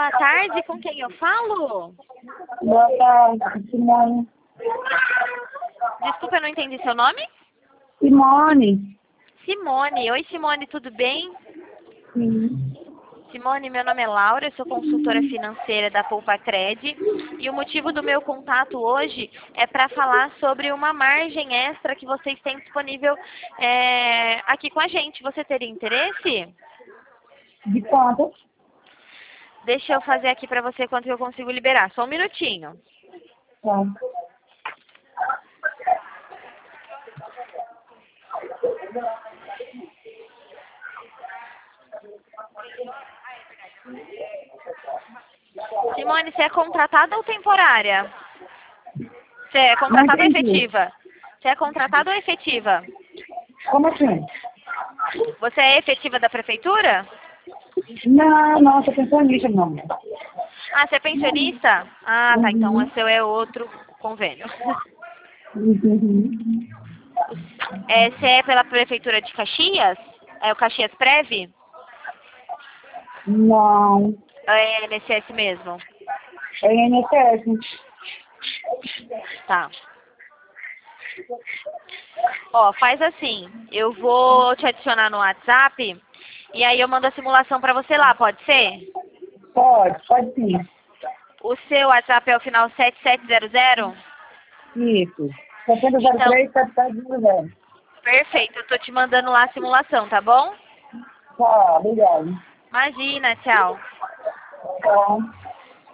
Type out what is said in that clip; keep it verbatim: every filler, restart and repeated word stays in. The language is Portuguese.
boa tarde, com quem eu falo? Boa tarde, Simone. Desculpa, eu não entendi seu nome? Simone. Simone. Oi, Simone, tudo bem? Sim. Simone, meu nome é Laura, eu sou consultora financeira da Poupa-Cred e o motivo do meu contato hoje é para falar sobre uma margem extra que vocês têm disponível é, aqui com a gente. Você teria interesse? De quanto? Deixa eu fazer aqui para você quanto eu consigo liberar. Só um minutinho. Tá. Simone, você é contratada ou temporária? Você é contratada ou entendi. efetiva? Você é contratada ou efetiva? Como assim? Você é efetiva da prefeitura? Não, não, sou pensionista, não. Ah, você é pensionista? Ah, tá. Então o Uhum. seu é outro convênio. Uhum. É, você é pela prefeitura de Caxias? É o Caxias Prev? Não. É I N S S mesmo? É I N S S. Tá. Ó, faz assim. Eu vou te adicionar no WhatsApp e aí eu mando a simulação pra você lá, pode ser? Pode, pode sim. O seu WhatsApp é o final sete sete zero zero? Isso. setenta zero Então, três, sete sete zero zero. perfeito. Eu tô te mandando lá a simulação, tá bom? Tá, obrigado. Imagina, tchau. Tá.